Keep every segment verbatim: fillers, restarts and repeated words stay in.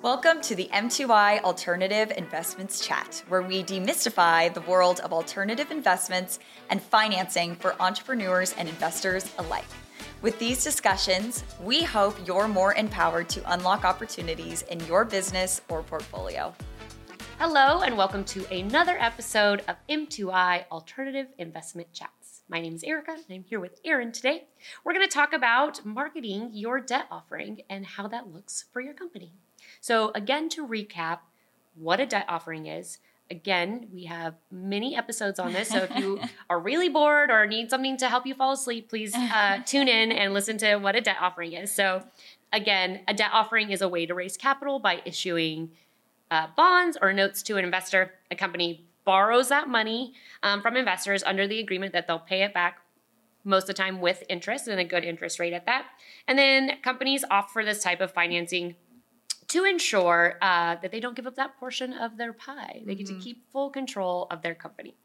Welcome to the M two I Alternative Investments Chat, where we demystify the world of alternative investments and financing for entrepreneurs and investors alike. With these discussions, we hope you're more empowered to unlock opportunities in your business or portfolio. Hello, and welcome to another episode of M two I Alternative Investment Chats. My name is Erica, and I'm here with Aaron today. We're going to talk about marketing your debt offering and how that looks for your company. So again, to recap what a debt offering is, again, we have many episodes on this. So if you are really bored or need something to help you fall asleep, please uh, tune in and listen to what a debt offering is. So again, a debt offering is a way to raise capital by issuing uh, bonds or notes to an investor. A company borrows that money um, from investors under the agreement that they'll pay it back most of the time with interest and a good interest rate at that. And then companies opt for this type of financing to ensure uh, that they don't give up that portion of their pie. They get mm-hmm. to keep full control of their company.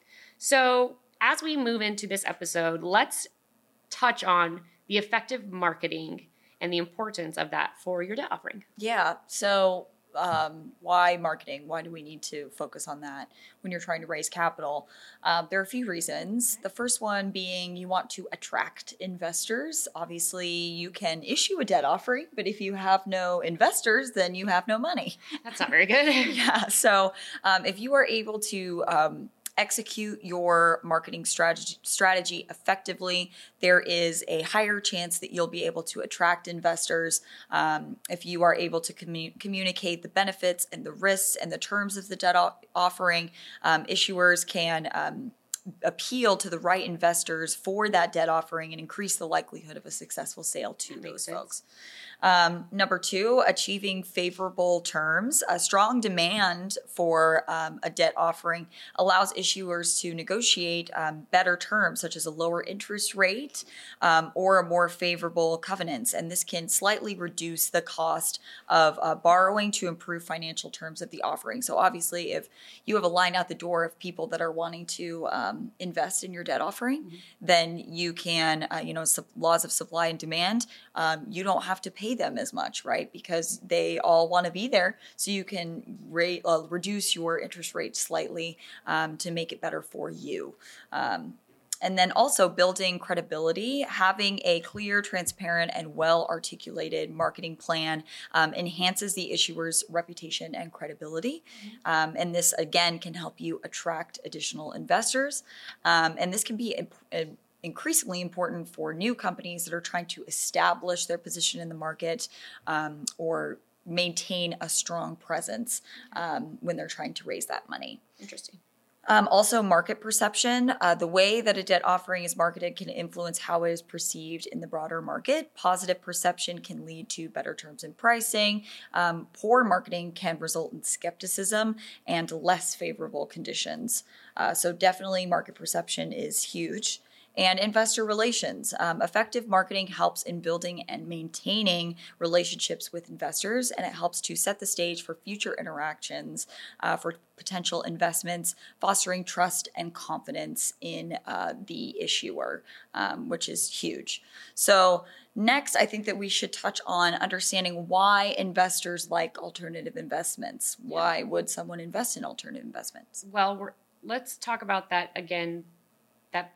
So as we move into this episode, let's touch on the effective marketing and the importance of that for your debt offering. Yeah, so um, why marketing? Why do we need to focus on that when you're trying to raise capital? Uh, there are a few reasons. The first one being you want to attract investors. Obviously, you can issue a debt offering, but if you have no investors, then you have no money. That's not very good. Yeah, so um, if you are able to um, execute your marketing strategy strategy effectively, there is a higher chance that you'll be able to attract investors. Um, if you are able to commu- communicate the benefits and the risks and the terms of the debt o- offering, um, issuers can um, appeal to the right investors for that debt offering and increase the likelihood of a successful sale to that those folks. Um, number two, achieving favorable terms. A strong demand for um, a debt offering allows issuers to negotiate um, better terms, such as a lower interest rate um, or a more favorable covenants. And this can slightly reduce the cost of uh, borrowing to improve financial terms of the offering. So obviously, if you have a line out the door of people that are wanting to um, invest in your debt offering, mm-hmm. then you can, uh, you know, su- laws of supply and demand, um, you don't have to pay them as much, right? Because they all want to be there. So you can rate, uh, reduce your interest rate slightly um, to make it better for you. Um, and then also building credibility, having a clear, transparent, and well-articulated marketing plan um, enhances the issuer's reputation and credibility. Um, and this, again, can help you attract additional investors. Um, and this can be imp- imp- increasingly important for new companies that are trying to establish their position in the market um, or maintain a strong presence um, when they're trying to raise that money. Interesting. Um, also, market perception. Uh, the way that a debt offering is marketed can influence how it is perceived in the broader market. Positive perception can lead to better terms and pricing. Um, poor marketing can result in skepticism and less favorable conditions. Uh, so definitely market perception is huge. And investor relations. Um, effective marketing helps in building and maintaining relationships with investors, and it helps to set the stage for future interactions uh, for potential investments, fostering trust and confidence in uh, the issuer, um, which is huge. So next, I think that we should touch on understanding why investors like alternative investments. Why would someone invest in alternative investments? Well, we're, let's talk about that again, that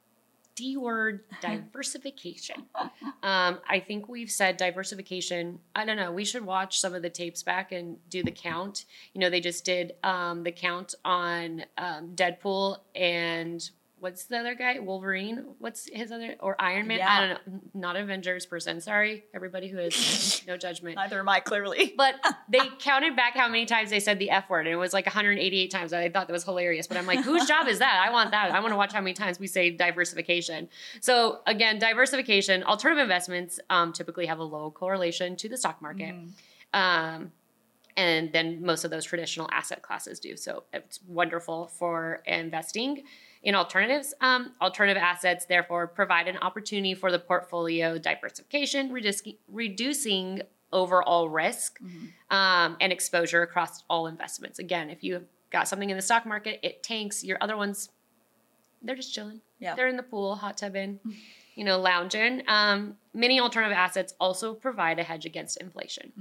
D word, diversification. Um, I think we've said diversification. I don't know. We should watch some of the tapes back and do the count. You know, they just did um, the count on um, Deadpool and what's the other guy? Wolverine? What's his other? Or Iron Man? Yeah. I don't know. Not Avengers person. Sorry, everybody who has no judgment. Neither am I, clearly. But they counted back how many times they said the F word, and it was like one hundred eighty-eight times. I thought that was hilarious. But I'm like, whose job is that? I want that. I want to watch how many times we say diversification. So again, diversification, alternative investments um, typically have a low correlation to the stock market. Mm. Um, and then most of those traditional asset classes do. So it's wonderful for investing in alternatives. Um, alternative assets, therefore, provide an opportunity for the portfolio diversification, reducing, reducing overall risk mm-hmm. um, and exposure across all investments. Again, if you've got something in the stock market, it tanks. Your other ones, they're just chilling. Yeah. They're in the pool, hot tubbing, you know, lounging. Um, many alternative assets also provide a hedge against inflation. Mm.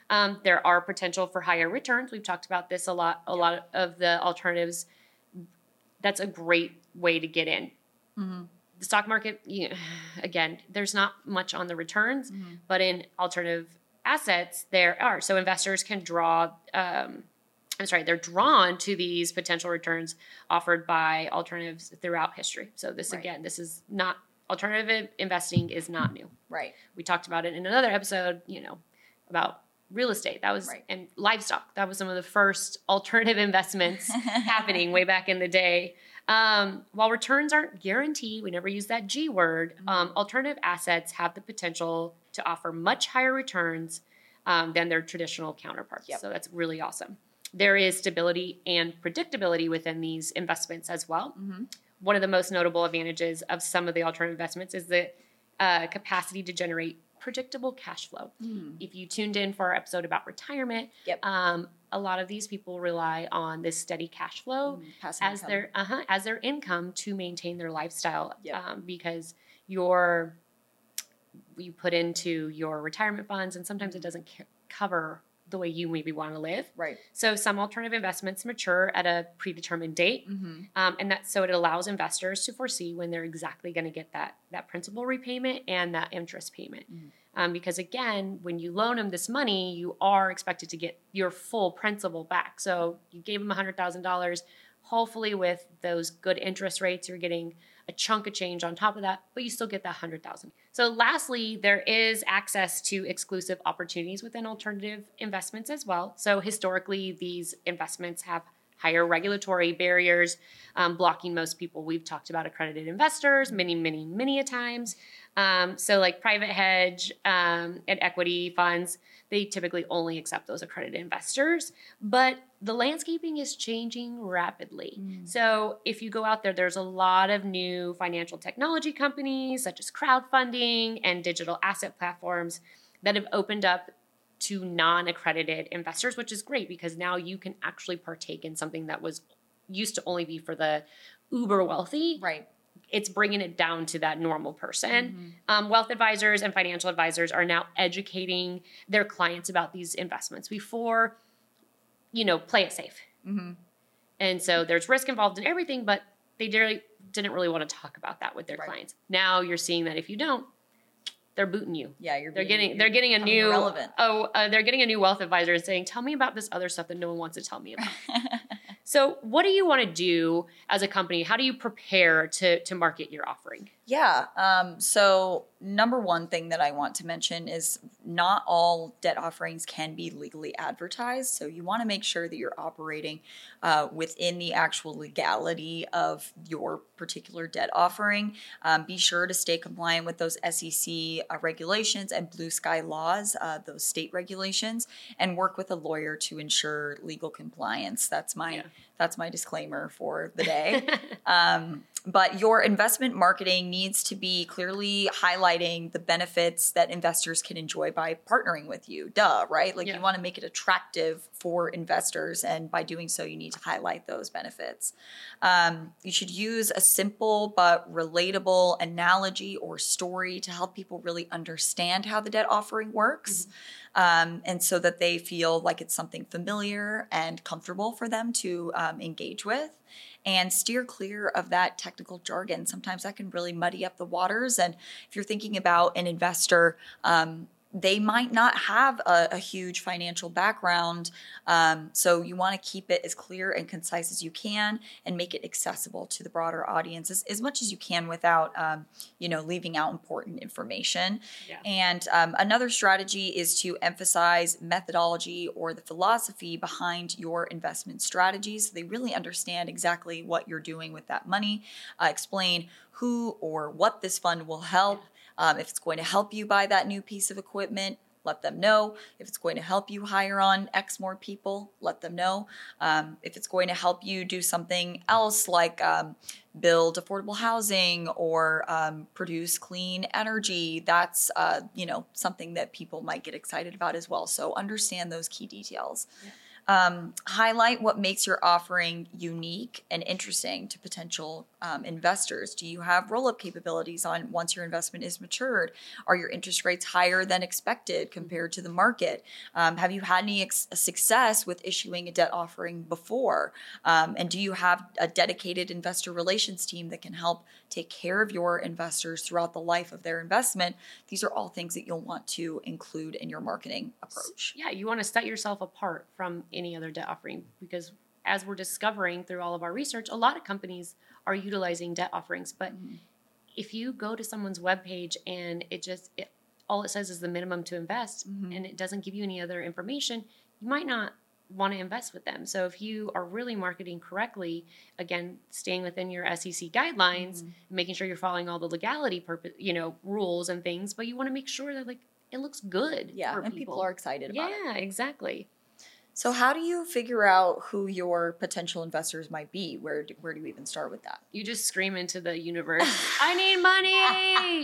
Um, there are potential for higher returns. We've talked about this a lot. A lot of the alternatives. That's a great way to get in. Mm-hmm. The stock market, you, again, there's not much on the returns, mm-hmm. but in alternative assets, there are. So investors can draw, um, I'm sorry, they're drawn to these potential returns offered by alternatives throughout history. So this, right. again, this is not, alternative investing is not new. Right. We talked about it in another episode, you know, about real estate. That was, right. and livestock. That was some of the first alternative investments happening way back in the day. Um, while returns aren't guaranteed, we never use that G word, mm-hmm. um, alternative assets have the potential to offer much higher returns um, than their traditional counterparts. Yep. So that's really awesome. There is stability and predictability within these investments as well. Mm-hmm. One of the most notable advantages of some of the alternative investments is the uh, capacity to generate predictable cash flow. Mm. If you tuned in for our episode about retirement, yep. um, a lot of these people rely on this steady cash flow mm, as income. their uh-huh, as their income to maintain their lifestyle. Yep. Um, because your you put into your retirement funds, and sometimes it doesn't ca- cover the way you maybe want to live. Right. So some alternative investments mature at a predetermined date, mm-hmm. um, and that so it allows investors to foresee when they're exactly going to get that that principal repayment and that interest payment. Mm-hmm. Um, because again, when you loan them this money, you are expected to get your full principal back. So you gave them one hundred thousand dollars. Hopefully with those good interest rates, you're getting a chunk of change on top of that, but you still get that one hundred thousand dollars. So lastly, there is access to exclusive opportunities within alternative investments as well. So historically, these investments have higher regulatory barriers, um, blocking most people. We've talked about accredited investors many, many, many a times. Um, so like private hedge um, and equity funds, they typically only accept those accredited investors. But the landscaping is changing rapidly. Mm. So if you go out there, there's a lot of new financial technology companies such as crowdfunding and digital asset platforms that have opened up to non-accredited investors, which is great because now you can actually partake in something that was used to only be for the uber wealthy. Right. It's bringing it down to that normal person. Mm-hmm. Um, wealth advisors and financial advisors are now educating their clients about these investments before, you know, play it safe. Mm-hmm. And so there's risk involved in everything, but they didn't didn't really want to talk about that with their right. clients. Now you're seeing that if you don't, they're booting you. Yeah, you're. They're being, getting. They're getting a new. Irrelevant. Oh, uh, they're getting a new wealth advisor and saying, "Tell me about this other stuff that no one wants to tell me about." So, what do you want to do as a company? How do you prepare to to market your offering? Yeah. Um, so, number one thing that I want to mention is not all debt offerings can be legally advertised. So, you want to make sure that you're operating uh, within the actual legality of your particular debt offering. Um, be sure to stay compliant with those S E C uh, regulations and blue sky laws, uh, those state regulations, and work with a lawyer to ensure legal compliance. That's my yeah. that's my disclaimer for the day. um, but your investment marketing needs to be clearly highlighting the benefits that investors can enjoy by partnering with you. Duh, right? Like yeah. you want to make it attractive for investors, and by doing so, you need to highlight those benefits. Um, you should use a simple but relatable analogy or story to help people really understand how the debt offering works. Mm-hmm. Um, and so that they feel like it's something familiar and comfortable for them to um, engage with. And steer clear of that technical jargon. Sometimes that can really muddy up the waters. And if you're thinking about an investor, um, they might not have a, a huge financial background. Um, so you want to keep it as clear and concise as you can and make it accessible to the broader audience as, as much as you can without, um, you know, leaving out important information. Yeah. And um, another strategy is to emphasize methodology or the philosophy behind your investment strategies. So they really understand exactly what you're doing with that money. Uh, explain who or what this fund will help. Yeah. Um, if it's going to help you buy that new piece of equipment, let them know. If it's going to help you hire on X more people, let them know. Um, if it's going to help you do something else like um, build affordable housing or um, produce clean energy, that's uh, you know something that people might get excited about as well. So understand those key details. Yeah. Um, highlight what makes your offering unique and interesting to potential um, investors? Do you have roll-up capabilities on once your investment is matured? Are your interest rates higher than expected compared to the market? Um, have you had any ex- success with issuing a debt offering before? Um, and do you have a dedicated investor relations team that can help take care of your investors throughout the life of their investment? These are all things that you'll want to include in your marketing approach. Yeah, you want to set yourself apart from any other debt offering, because as we're discovering through all of our research, a lot of companies are utilizing debt offerings. But mm-hmm. if you go to someone's webpage and it just, it, all it says is the minimum to invest, mm-hmm. and it doesn't give you any other information, you might not want to invest with them. So if you are really marketing correctly, again, staying within your S E C guidelines, mm-hmm. making sure you're following all the legality purpose, you know, rules and things, but you want to make sure that like it looks good. Yeah, for and people. people are excited about yeah, it. Yeah, exactly. So how do you figure out who your potential investors might be? Where do, where do you even start with that? You just scream into the universe, I need money!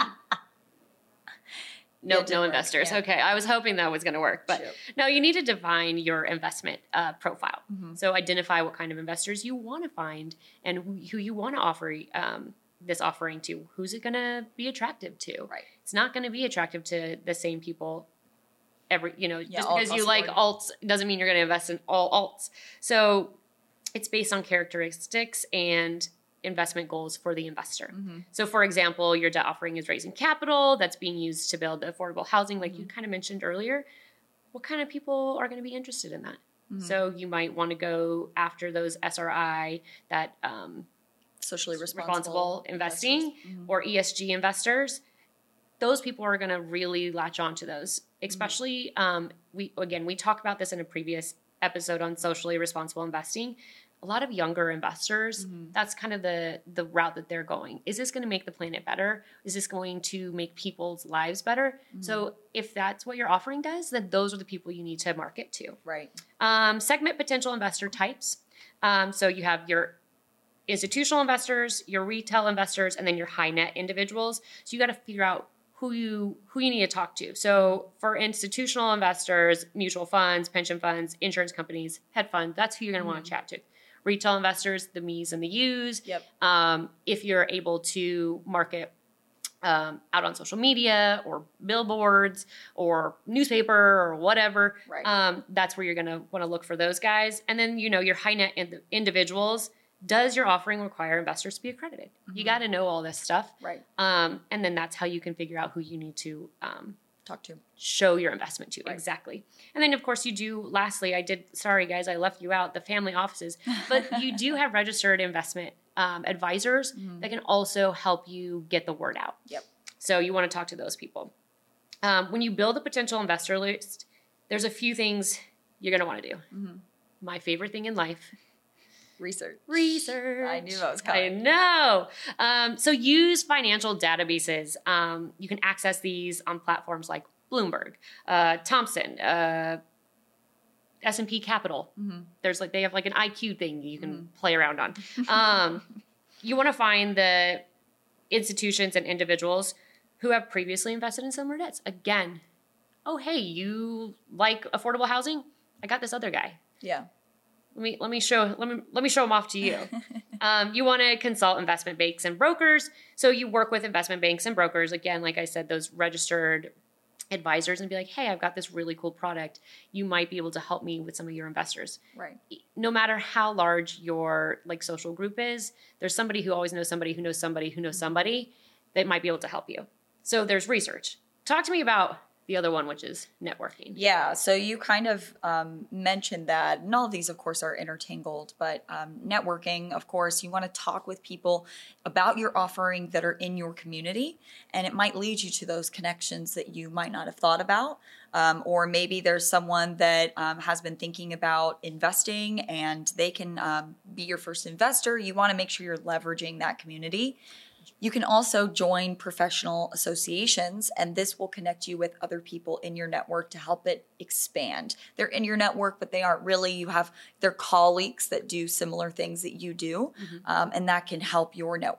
Nope, no investors. Yeah. Okay, I was hoping that was going to work. But sure. No, you need to define your investment uh, profile. Mm-hmm. So identify what kind of investors you want to find and who, who you want to offer um, this offering to. Who's it going to be attractive to? Right. It's not going to be attractive to the same people. Every, you know, yeah, just because you like alts doesn't mean you're going to invest in all alts. So it's based on characteristics and investment goals for the investor. Mm-hmm. So for example, your debt offering is raising capital that's being used to build affordable housing, like mm-hmm. you kind of mentioned earlier. What kind of people are going to be interested in that? Mm-hmm. So you might want to go after those S R I, that um, socially responsible, responsible investing, mm-hmm. or E S G investors. Those people are going to really latch on to those. Especially, um, we again, we talked about this in a previous episode on socially responsible investing. A lot of younger investors, mm-hmm. that's kind of the the route that they're going. Is this going to make the planet better? Is this going to make people's lives better? Mm-hmm. So if that's what your offering does, then those are the people you need to market to. Right. Um, segment potential investor types. Um, so you have your institutional investors, your retail investors, and then your high net individuals. So you got to figure out who you who you need to talk to. So for institutional investors, mutual funds, pension funds, insurance companies, hedge funds, that's who you're going to mm-hmm. want to chat to. Retail investors, the me's and the you's. Yep. Um, if you're able to market um, out on social media or billboards or newspaper or whatever, right. um, that's where you're going to want to look for those guys. And then, you know, your high net in- individuals. Does your offering require investors to be accredited? Mm-hmm. You got to know all this stuff. Right. Um, and then that's how you can figure out who you need to um, talk to, show your investment to. Right. Exactly. And then, of course, you do, lastly, I did, sorry, guys, I left you out, the family offices. But you do have registered investment um, advisors mm-hmm. that can also help you get the word out. Yep. So you want to talk to those people. Um, when you build a potential investor list, there's a few things you're going to want to do. Mm-hmm. My favorite thing in life. Research. Research. I knew that was coming. I know. Um, so use financial databases. Um, you can access these on platforms like Bloomberg, uh, Thomson, uh, S and P Capital. Mm-hmm. There's like, they have like an I Q thing you can mm-hmm. play around on. Um, you want to find the institutions and individuals who have previously invested in similar debts. Again, oh, hey, you like affordable housing? I got this other guy. Yeah. Let me let me show let me let me show them off to you. um, you want to consult investment banks and brokers, so you work with investment banks and brokers. Again, like I said, those registered advisors, and be like, "Hey, I've got this really cool product. You might be able to help me with some of your investors." Right. No matter how large your like social group is, there's somebody who always knows somebody who knows somebody who knows somebody that might be able to help you. So there's research. Talk to me about the other one, which is networking. Yeah, so you kind of um, mentioned that, and all of these, of course, are intertangled, but um, networking, of course, you want to talk with people about your offering that are in your community, and it might lead you to those connections that you might not have thought about, um, or maybe there's someone that um, has been thinking about investing, and they can um, be your first investor. You want to make sure you're leveraging that community. You can also join professional associations, and this will connect you with other people in your network to help it expand. They're in your network, but they aren't really. You have their colleagues that do similar things that you do, mm-hmm. um, and that can help your network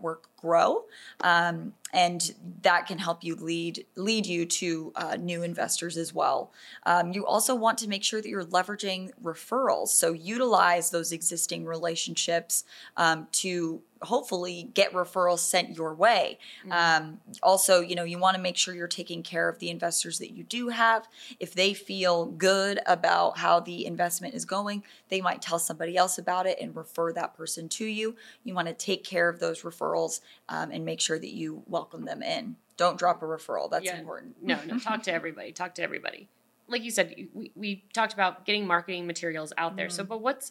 grow. Um, and that can help you lead lead you to uh, new investors as well. Um, you also want to make sure that you're leveraging referrals. So utilize those existing relationships um, to hopefully get referrals sent your way. Mm-hmm. Um, also, you know, you want to make sure you're taking care of the investors that you do have. If they feel good about how the investment is going, they might tell somebody else about it and refer that person to you. You want to take care of those referrals um, and make sure that you welcome them in. Don't drop a referral. That's yeah. important. No, no, talk to everybody. Talk to everybody. Like you said, we, we talked about getting marketing materials out there. Mm-hmm. So, but what's,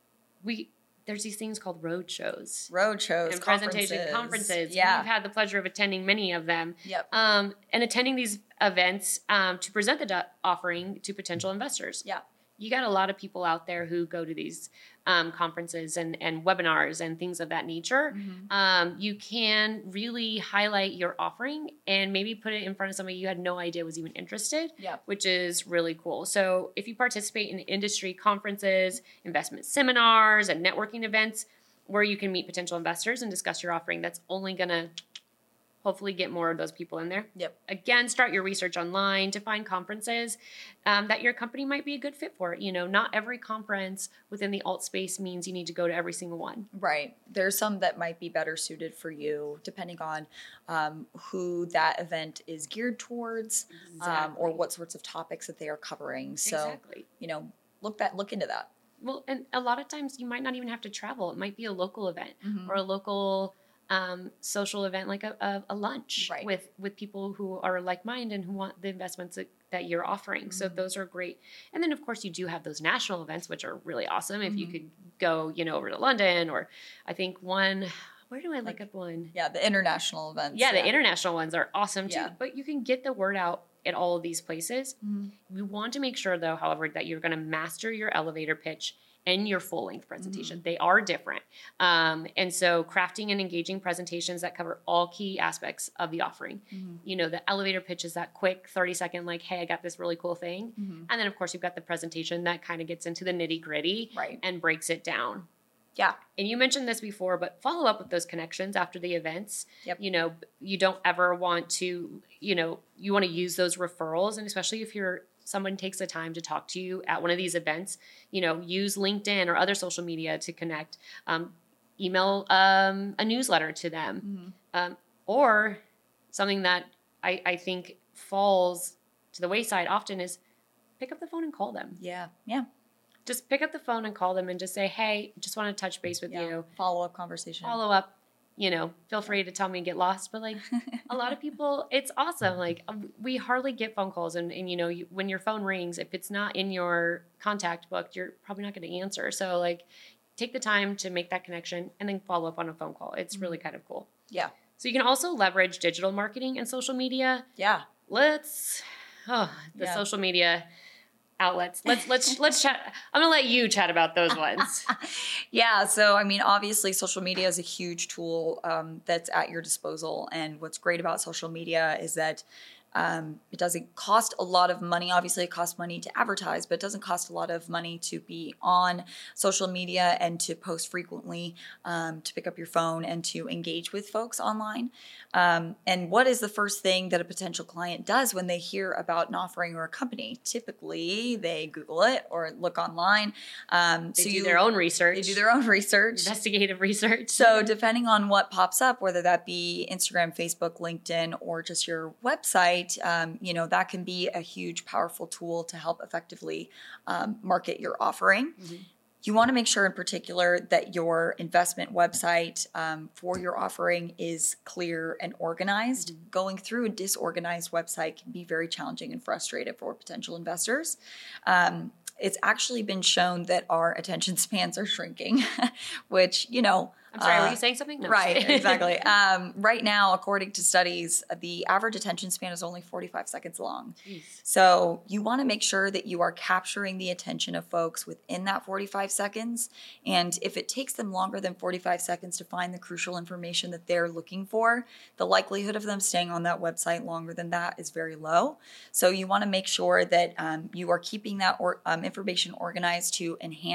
we, there's these things called road shows. Road shows, and presentation conferences. Yeah. We've had the pleasure of attending many of them. Yep. Um, and attending these events um, to present the d- offering to potential investors. Yeah. You got a lot of people out there who go to these um, conferences and, and webinars and things of that nature. Mm-hmm. Um, you can really highlight your offering and maybe put it in front of somebody you had no idea was even interested, yep. which is really cool. So if you participate in industry conferences, investment seminars, and networking events where you can meet potential investors and discuss your offering, that's only going to hopefully get more of those people in there. Yep. Again, start your research online to find conferences um, that your company might be a good fit for. You know, not every conference within the alt space means you need to go to every single one. Right. There's some that might be better suited for you, depending on um, who that event is geared towards, exactly. um, or what sorts of topics that they are covering. So, exactly. you know, look that look into that. Well, and a lot of times you might not even have to travel. It might be a local event mm-hmm. or a local Um, social event like a, a, a lunch right. with, with people who are like-minded and who want the investments that, that you're offering. Mm-hmm. So those are great. And then, of course, you do have those national events, which are really awesome. If mm-hmm. you could go, you know, over to London, or I think one, where do I look up one? Yeah, the international events. Yeah, the yeah. international ones are awesome too. Yeah. But you can get the word out at all of these places. Mm-hmm. You want to make sure, though, however, that you're going to master your elevator pitch and your full-length presentation. Mm-hmm. They are different. Um, and so crafting and engaging presentations that cover all key aspects of the offering. Mm-hmm. You know, the elevator pitch is that quick thirty-second, like, hey, I got this really cool thing. Mm-hmm. And then, of course, you've got the presentation that kind of gets into the nitty-gritty right. and breaks it down. Yeah. And you mentioned this before, but follow up with those connections after the events. Yep. You know, you don't ever want to, you know, you want to use those referrals. And especially if you're someone takes the time to talk to you at one of these events, you know, use LinkedIn or other social media to connect, um, email um, a newsletter to them, mm-hmm. um, or something that I, I think falls to the wayside often is pick up the phone and call them. Yeah. Yeah. Just pick up the phone and call them and just say, hey, just want to touch base with yeah. you. Follow-up conversation. Follow up. You know, feel free to tell me and get lost. But like a lot of people, it's awesome. Like we hardly get phone calls. And, and you know, you, when your phone rings, if it's not in your contact book, you're probably not going to answer. So like take the time to make that connection and then follow up on a phone call. It's mm-hmm. really kind of cool. Yeah. So you can also leverage digital marketing and social media. Yeah. Let's, oh, the yeah. social media outlets. Let's let's let's chat. I'm gonna let you chat about those ones. Yeah. So I mean, obviously, social media is a huge tool um, that's at your disposal, and what's great about social media is that um, it doesn't cost a lot of money. Obviously, it costs money to advertise, but it doesn't cost a lot of money to be on social media and to post frequently, um, to pick up your phone and to engage with folks online. Um, and what is the first thing that a potential client does when they hear about an offering or a company? Typically, they Google it or look online. Um, they so do you, their own research. They do their own research. Investigative research. So depending on what pops up, whether that be Instagram, Facebook, LinkedIn, or just your website, um, you know, that can be a huge, powerful tool to help effectively um, market your offering. Mm-hmm. You want to make sure in particular that your investment website um, for your offering is clear and organized. Mm-hmm. Going through a disorganized website can be very challenging and frustrating for potential investors. Um, it's actually been shown that our attention spans are shrinking, which, you know, I'm sorry, uh, were you saying something? No, right, exactly. Um, right now, according to studies, the average attention span is only forty-five seconds long. Jeez. So you want to make sure that you are capturing the attention of folks within that forty-five seconds. And if it takes them longer than forty-five seconds to find the crucial information that they're looking for, the likelihood of them staying on that website longer than that is very low. So you want to make sure that um, you are keeping that or, um, information organized to enhance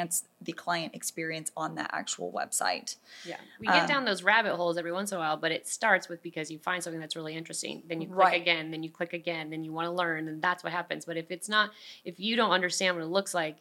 the client experience on that actual website. Yeah. We get Um, down those rabbit holes every once in a while, but it starts with because you find something that's really interesting. Then you click Right. again, then you click again, then you want to learn, and that's what happens. But if it's not, if you don't understand what it looks like,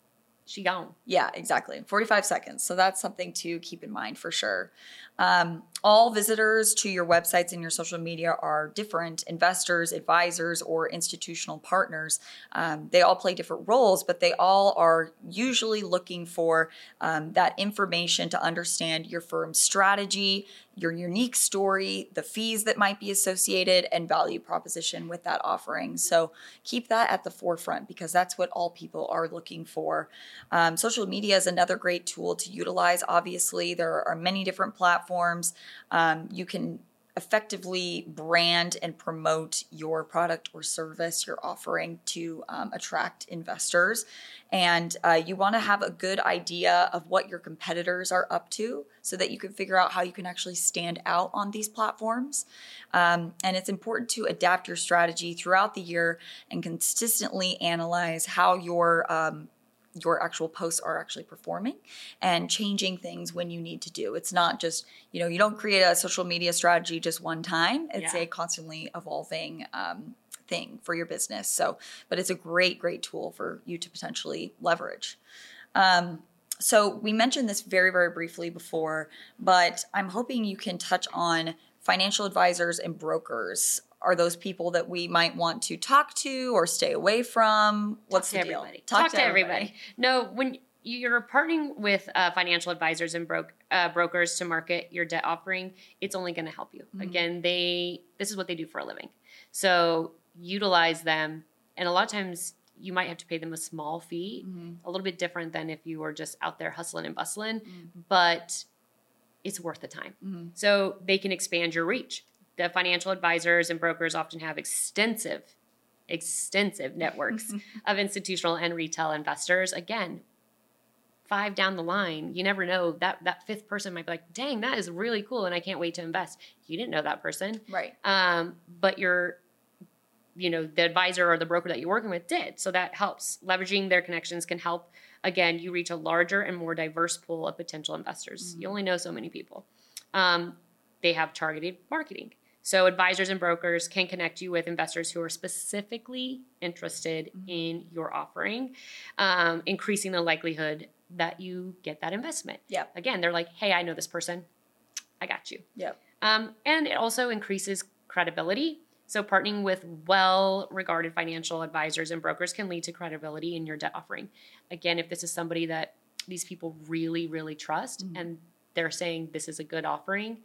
she gone. Yeah, exactly. forty-five seconds. So that's something to keep in mind for sure. Um, all visitors to your websites and your social media are different. Investors, advisors, or institutional partners. Um, they all play different roles, but they all are usually looking for um, that information to understand your firm's strategy, your unique story, the fees that might be associated, and value proposition with that offering. So keep that at the forefront because that's what all people are looking for. Um, social media is another great tool to utilize. Obviously, there are many different platforms. Um, you can effectively brand and promote your product or service you're offering to um, attract investors. And uh, you want to have a good idea of what your competitors are up to so that you can figure out how you can actually stand out on these platforms. Um, and it's important to adapt your strategy throughout the year and consistently analyze how your um, your actual posts are actually performing and changing things when you need to do. It's not just, you know, you don't create a social media strategy just one time. It's Yeah. a constantly evolving um, thing for your business. So, but it's a great, great tool for you to potentially leverage. Um, so we mentioned this very, very briefly before, but I'm hoping you can touch on financial advisors and brokers. Are those people that we might want to talk to or stay away from? What's Talk to the deal? everybody. Talk, to everybody. No, when you're partnering with uh, financial advisors and bro- uh, brokers to market your debt offering, it's only going to help you. Mm-hmm. Again, they this is what they do for a living. So utilize them. And a lot of times you might have to pay them a small fee, mm-hmm. a little bit different than if you were just out there hustling and bustling, mm-hmm. but it's worth the time. Mm-hmm. So they can expand your reach. The financial advisors and brokers often have extensive, extensive networks of institutional and retail investors. Again, five down the line, you never know, that that fifth person might be like, dang, that is really cool and I can't wait to invest. You didn't know that person. Right. Um, but your, you know, the advisor or the broker that you're working with did. So that helps. Leveraging their connections can help. Again, you reach a larger and more diverse pool of potential investors. Mm-hmm. You only know so many people. Um, they have targeted marketing. So advisors and brokers can connect you with investors who are specifically interested mm-hmm. in your offering, um, increasing the likelihood that you get that investment. Yep. Again, they're like, hey, I know this person. I got you. Yep. Um, and it also increases credibility. So partnering with well-regarded financial advisors and brokers can lead to credibility in your debt offering. Again, if this is somebody that these people really, really trust mm-hmm. and they're saying this is a good offering,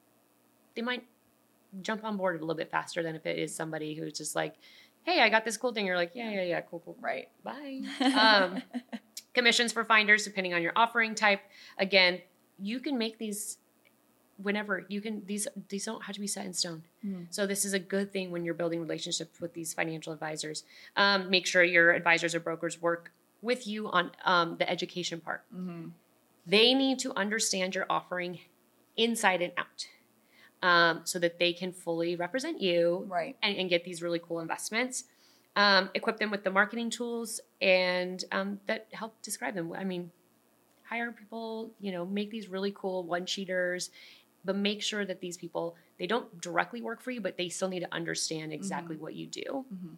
they might jump on board a little bit faster than if it is somebody who's just like, hey, I got this cool thing. You're like, yeah, yeah, yeah, cool, cool. Right. Bye. Um, commissions for finders, depending on your offering type. Again, you can make these whenever you can, these, these don't have to be set in stone. Mm. So this is a good thing when you're building relationships with these financial advisors. Um, make sure your advisors or brokers work with you on um, the education part. Mm-hmm. They need to understand your offering inside and out. Um, so that they can fully represent you right. and, and get these really cool investments. Um, equip them with the marketing tools and um, that help describe them. I mean, hire people, you know, make these really cool one-sheeters, but make sure that these people, they don't directly work for you, but they still need to understand exactly mm-hmm. what you do. Mm-hmm.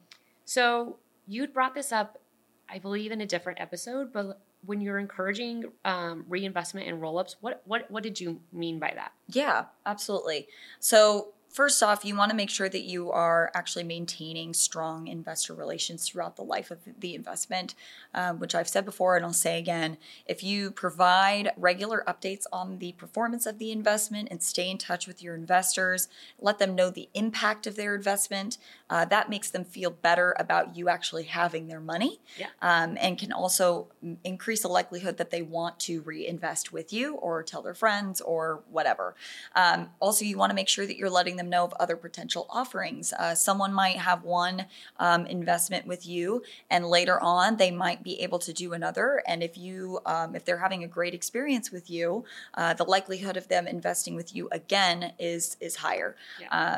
So you'd brought this up, I believe, in a different episode, but when you're encouraging um, reinvestment and roll-ups, what, what, what did you mean by that? Yeah, absolutely. So first off, you want to make sure that you are actually maintaining strong investor relations throughout the life of the investment, um, which I've said before and I'll say again. If you provide regular updates on the performance of the investment and stay in touch with your investors, let them know the impact of their investment, uh, that makes them feel better about you actually having their money yeah. um, and can also increase the likelihood that they want to reinvest with you or tell their friends or whatever. Um, also, you want to make sure that you're letting them know of other potential offerings. Uh, someone might have one um, investment with you, and later on they might be able to do another. And if you, um, if they're having a great experience with you, uh, the likelihood of them investing with you again is is higher. Yeah. Um,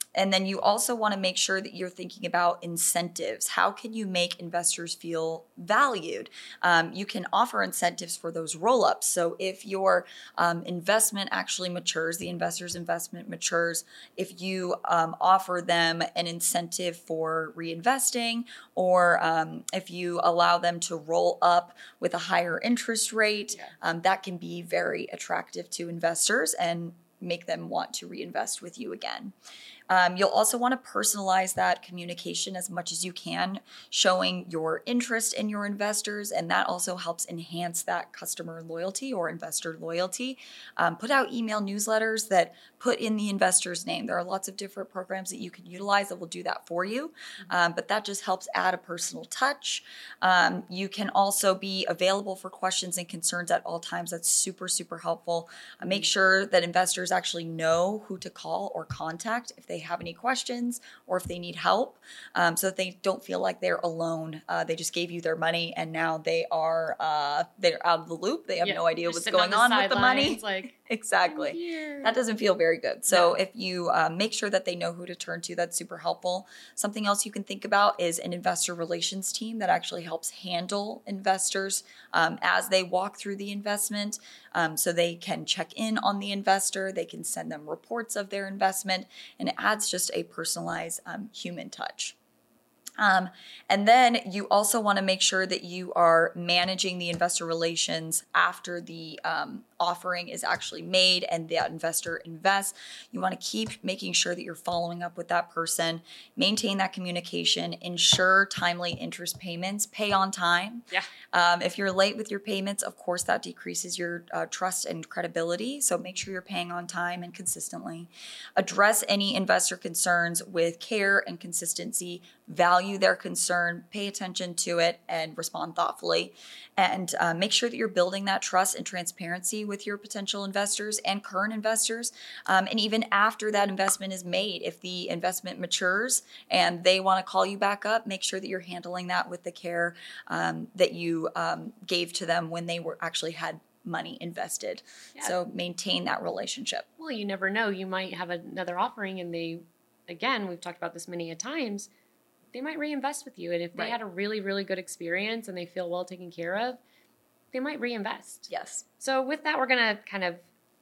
And then you also want to make sure that you're thinking about incentives. How can you make investors feel valued? Um, you can offer incentives for those roll-ups. So if your um, investment actually matures, the investor's investment matures, if you um, offer them an incentive for reinvesting, or um, if you allow them to roll up with a higher interest rate, Yeah. um, that can be very attractive to investors and make them want to reinvest with you again. Um, you'll also want to personalize that communication as much as you can, showing your interest in your investors, and that also helps enhance that customer loyalty or investor loyalty. Um, put out email newsletters that put in the investor's name. There are lots of different programs that you can utilize that will do that for you, um, but that just helps add a personal touch. Um, you can also be available for questions and concerns at all times. That's super, super helpful. Uh, make sure that investors actually know who to call or contact if they have any questions or if they need help, um, so that they don't feel like they're alone. Uh, they just gave you their money and now they are uh, they're out of the loop. They have Yeah, no idea they're what's sitting going on on, the with the money. sidelines, like, Exactly. "I'm here." That doesn't feel very good. So No. if you uh, make sure that they know who to turn to, that's super helpful. Something else you can think about is an investor relations team that actually helps handle investors um, as they walk through the investment. Um, so they can check in on the investor, they can send them reports of their investment, and it adds just a personalized um, human touch. Um, and then you also want to make sure that you are managing the investor relations after the um, offering is actually made and that investor invests. You want to keep making sure that you're following up with that person, maintain that communication, ensure timely interest payments, pay on time. Yeah. Um, if you're late with your payments, of course, that decreases your uh, trust and credibility. So make sure you're paying on time and consistently. Address any investor concerns with care and consistency. Value their concern, pay attention to it, and respond thoughtfully. And uh, make sure that you're building that trust and transparency with your potential investors and current investors. Um, and even after that investment is made, if the investment matures and they want to call you back up, make sure that you're handling that with the care um, that you um, gave to them when they were actually had money invested. Yeah. So maintain that relationship. Well, you never know. You might have another offering and they, again, we've talked about this many a times, they might reinvest with you. And if they Right. had a really, really good experience and they feel well taken care of, they might reinvest. Yes. So with that, we're going to kind of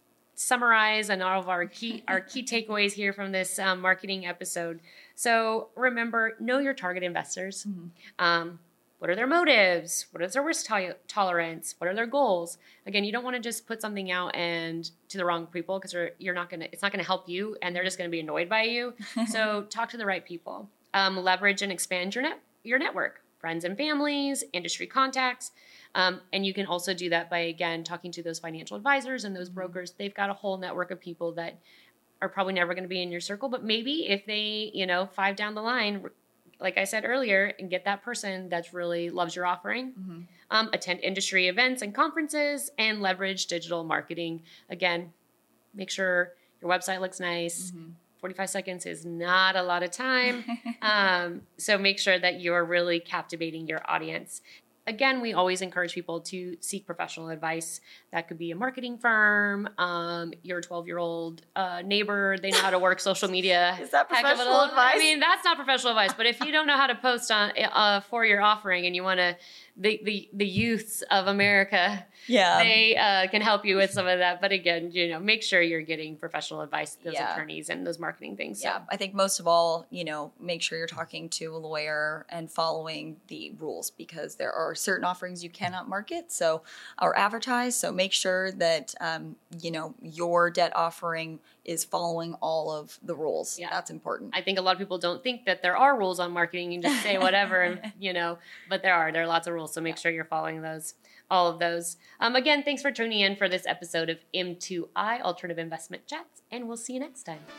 summarize and all of our key our key takeaways here from this um, marketing episode. So remember, know your target investors. Mm-hmm. Um, what are their motives? What is their risk to- tolerance? What are their goals? Again, you don't want to just put something out and to the wrong people because you're, you're not going to, it's not going to help you and they're just going to be annoyed by you. So talk to the right people. Um, leverage and expand your net your network, friends and families, industry contacts. Um, and you can also do that by, again, talking to those financial advisors and those brokers. They've got a whole network of people that are probably never going to be in your circle. But maybe if they, you know, five down the line, like I said earlier, and get that person that's really loves your offering. Mm-hmm. Um, attend industry events and conferences and leverage digital marketing. Again, make sure your website looks nice. Mm-hmm. forty-five seconds is not a lot of time. um, so make sure that you're really captivating your audience. Again, we always encourage people to seek professional advice. That could be a marketing firm, um, your twelve-year-old uh, neighbor. They know how to work social media. Is that Heck of a professional little- advice? I mean, that's not professional advice. But if you don't know how to post on uh, for your offering and you want to, the, the the youths of America, Yeah. they uh, can help you with some of that. But again, you know, make sure you're getting professional advice, those Yeah. attorneys and those marketing things. So. Yeah, I think most of all, you know, make sure you're talking to a lawyer and following the rules because there are certain offerings you cannot market so or advertise. So make sure that um, you know your debt offering is following all of the rules. Yeah. That's important. I think a lot of people don't think that there are rules on marketing. You can just say whatever, and, you know, but there are. There are lots of rules, so make sure you're following those, all of those. Um, again, thanks for tuning in for this episode of M two I, Alternative Investment Chats, and we'll see you next time.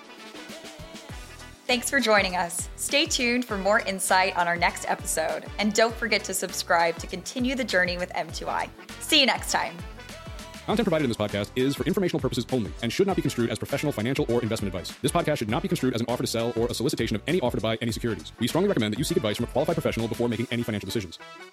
Thanks for joining us. Stay tuned for more insight on our next episode, and don't forget to subscribe to continue the journey with M two I. See you next time. Content provided in this podcast is for informational purposes only and should not be construed as professional, financial, or investment advice. This podcast should not be construed as an offer to sell or a solicitation of any offer to buy any securities. We strongly recommend that you seek advice from a qualified professional before making any financial decisions.